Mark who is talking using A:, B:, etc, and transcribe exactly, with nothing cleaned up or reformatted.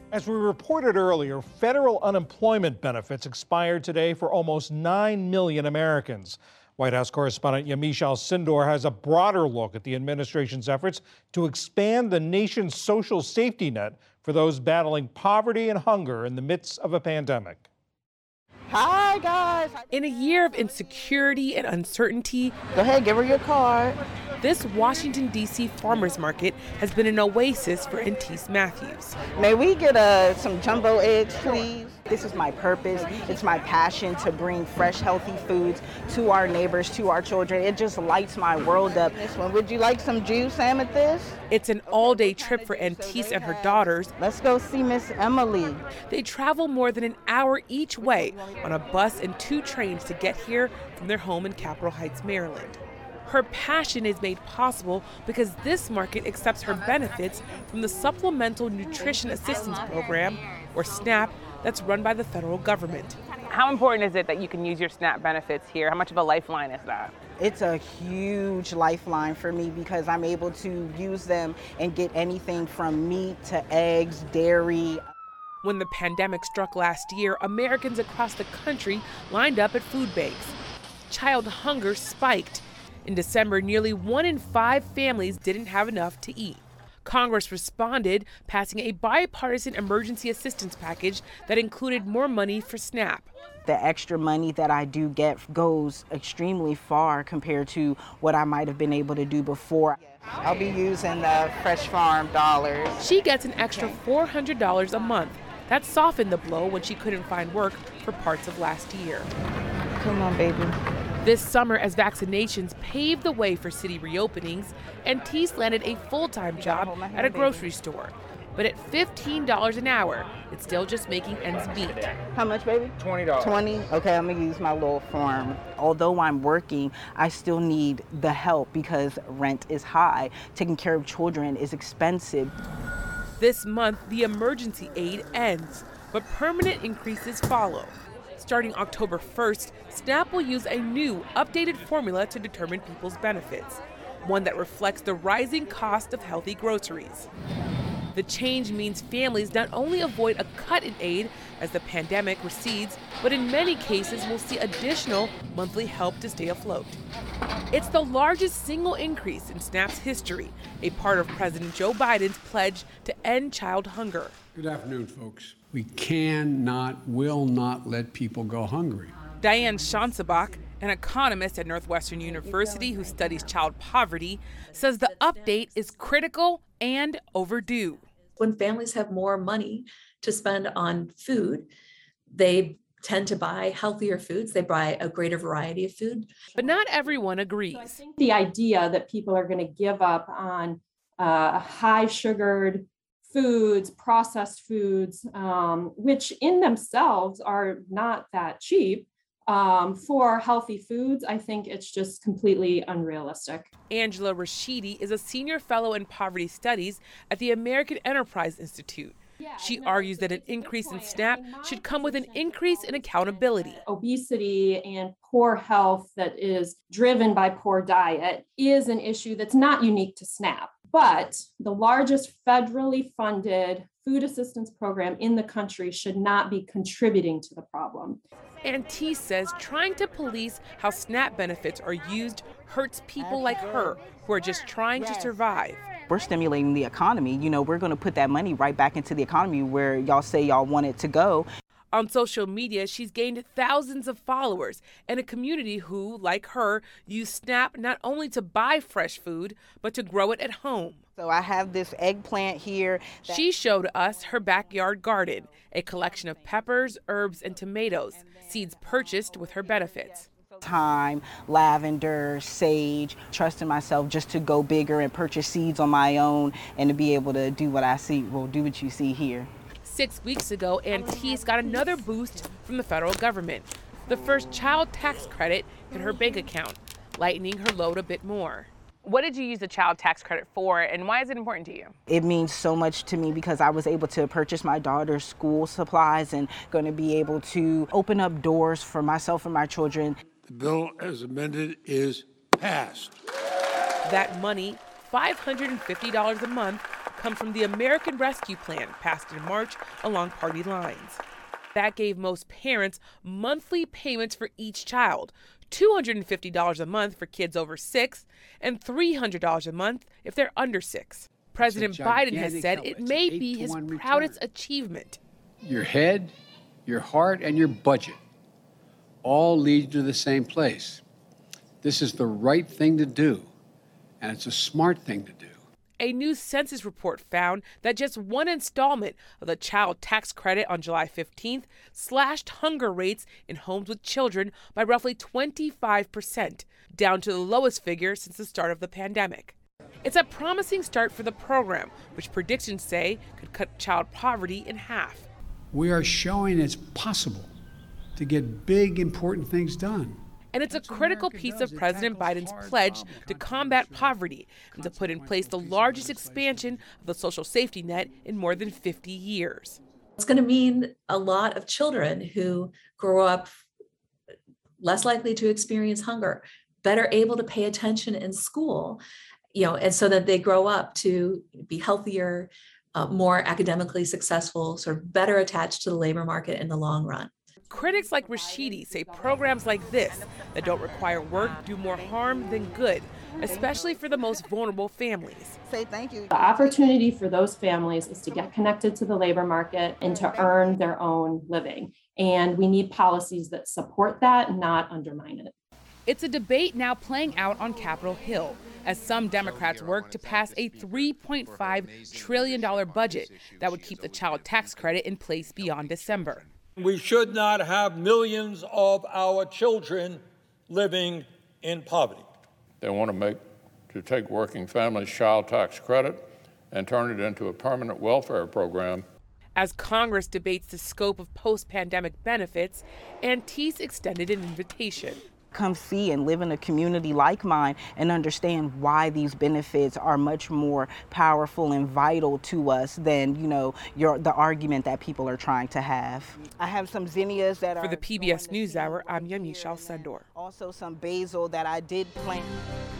A: As we reported earlier, federal unemployment benefits expired today for almost nine million Americans. White House correspondent Yamiche Alcindor has a broader look at the administration's efforts to expand the nation's social safety net for those battling poverty and hunger in the midst of a pandemic.
B: Hi, guys.
C: In a year of insecurity and uncertainty,
B: go ahead, give her your card.
C: This Washington, D C farmers market has been an oasis for Antece Matthews.
B: May we get uh, some jumbo eggs, please? This is my purpose. It's my passion to bring fresh, healthy foods to our neighbors, to our children. It just lights my world up. This one, would you like some juice, Amethyst?
C: It's an all-day trip for Antece and her daughters.
B: Let's go see Miss Emily.
C: They travel more than an hour each way on a bus and two trains to get here from their home in Capitol Heights, Maryland. Her passion is made possible because this market accepts her benefits from the Supplemental Nutrition Assistance Program, or SNAP, that's run by the federal government.
D: How important is it that you can use your SNAP benefits here? How much of a lifeline is that?
B: It's a huge lifeline for me because I'm able to use them and get anything from meat to eggs, dairy.
C: When the pandemic struck last year, Americans across the country lined up at food banks. Child hunger spiked. In December, nearly one in five families didn't have enough to eat. Congress responded, passing a bipartisan emergency assistance package that included more money for SNAP.
B: The extra money that I do get goes extremely far compared to what I might have been able to do before. I'll be using the Fresh Farm dollars.
C: She gets an extra four hundred dollars a month. That softened the blow when she couldn't find work for parts of last year.
B: Come on, baby.
C: This summer, as vaccinations paved the way for city reopenings, Antece landed a full-time job at a grocery store. But at fifteen dollars an hour, it's still just making ends meet.
B: How much, baby?
E: twenty dollars.
B: twenty? Okay, I'm gonna use my little farm. Although I'm working, I still need the help because rent is high. Taking care of children is expensive.
C: This month, the emergency aid ends, but permanent increases follow. Starting October first, SNAP will use a new, updated formula to determine people's benefits, one that reflects the rising cost of healthy groceries. The change means families not only avoid a cut in aid as the pandemic recedes, but in many cases will see additional monthly help to stay afloat. It's the largest single increase in SNAP's history, a part of President Joe Biden's pledge to end child hunger.
F: Good afternoon, folks. We cannot, will not let people go hungry.
C: Diane Schanzebach, an economist at Northwestern University who studies child poverty, says the update is critical and overdue.
G: When families have more money to spend on food, they tend to buy healthier foods. They buy a greater variety of food.
C: But not everyone agrees.
H: So I think the idea that people are going to give up on uh, high sugared foods, processed foods, um, which in themselves are not that cheap, um, for healthy foods, I think it's just completely unrealistic.
C: Angela Rashidi is a senior fellow in poverty studies at the American Enterprise Institute. She argues that an increase in SNAP should come with an increase in accountability.
H: Obesity and poor health that is driven by poor diet is an issue that's not unique to SNAP. But the largest federally funded food assistance program in the country should not be contributing to the problem.
C: Antece says trying to police how SNAP benefits are used hurts people like her who are just trying to survive.
B: We're stimulating the economy. You know, we're going to put that money right back into the economy where y'all say y'all want it to go.
C: On social media, she's gained thousands of followers and a community who, like her, use SNAP not only to buy fresh food, but to grow it at home.
B: So I have this eggplant here.
C: She showed us her backyard garden, a collection of peppers, herbs, and tomatoes, seeds purchased with her benefits.
B: Thyme, lavender, sage, trusting myself just to go bigger and purchase seeds on my own and to be able to do what I see, well, do what you see here.
C: Six weeks ago, Antece got another boost from the federal government. The first child tax credit hit her bank account, lightening her load a bit more.
D: What did you use the child tax credit for, and why is it important to you?
B: It means so much to me because I was able to purchase my daughter's school supplies and going to be able to open up doors for myself and my children.
F: The bill as amended is passed.
C: That money, five hundred fifty dollars a month, comes from the American Rescue Plan passed in March along party lines. That gave most parents monthly payments for each child, two hundred fifty dollars a month for kids over six and three hundred dollars a month if they're under six. President Biden has said it may be his proudest achievement.
F: Your head, your heart, and your budget all lead to the same place. This is the right thing to do, and it's a smart thing to do.
C: A new census report found that just one installment of the child tax credit on July fifteenth slashed hunger rates in homes with children by roughly twenty-five percent, down to the lowest figure since the start of the pandemic. It's a promising start for the program, which predictions say could cut child poverty in half.
F: We are showing it's possible to get big, important things done.
C: And it's a critical piece of President Biden's pledge to combat poverty and to put in place the largest expansion of the social safety net in more than fifty years.
G: It's going to mean a lot of children who grow up less likely to experience hunger, better able to pay attention in school, you know, and so that they grow up to be healthier, uh, more academically successful, sort of better attached to the labor market in the long run.
C: Critics like Rashidi say programs like this that don't require work do more harm than good, especially for the most vulnerable families.
B: Say thank you.
H: The opportunity for those families is to get connected to the labor market and to earn their own living. And we need policies that support that, not undermine it.
E: It's a debate now playing out on Capitol Hill as some Democrats work to pass a three point five trillion dollars budget that would keep the child tax credit in place beyond December.
I: We should not have millions of our children living in poverty.
J: They want to make, to take working families' child tax credit and turn it into a permanent welfare program.
C: As Congress debates the scope of post-pandemic benefits, Antece extended an invitation.
B: Come see and live in a community like mine and understand why these benefits are much more powerful and vital to us than, you know, your, the argument that people are trying to have. I have some zinnias that are...
C: For the P B S NewsHour, I'm Yamiche Alcindor.
B: Also some basil that I did plant.